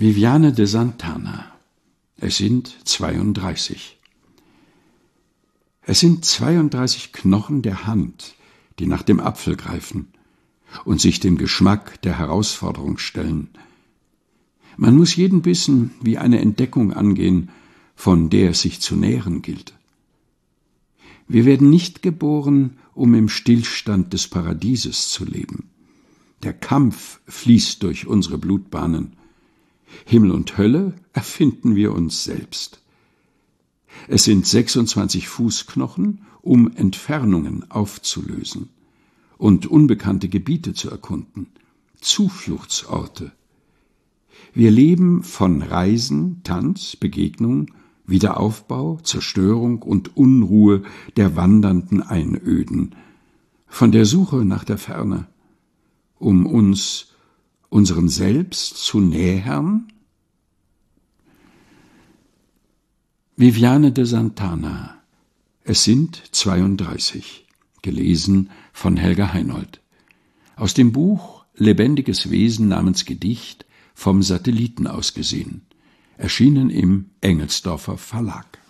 Viviane de Santana. Es sind 32. Es sind 32 Knochen der Hand, die nach dem Apfel greifen und sich dem Geschmack der Herausforderung stellen. Man muss jeden Bissen wie eine Entdeckung angehen, von der es sich zu nähren gilt. Wir werden nicht geboren, um im Stillstand des Paradieses zu leben. Der Kampf fließt durch unsere Blutbahnen. Himmel und Hölle erfinden wir uns selbst. Es sind 26 Fußknochen, um Entfernungen aufzulösen und unbekannte Gebiete zu erkunden, Zufluchtsorte. Wir leben von Reisen, Tanz, Begegnung, Wiederaufbau, Zerstörung und Unruhe der wandernden Einöden, von der Suche nach der Ferne, um uns unserem Selbst zu nähern? Viviane de Santana. Es sind 32. Gelesen von Helga Heinold. Aus dem Buch Lebendiges Wesen namens Gedicht vom Satelliten aus gesehen. Erschienen im Engelsdorfer Verlag.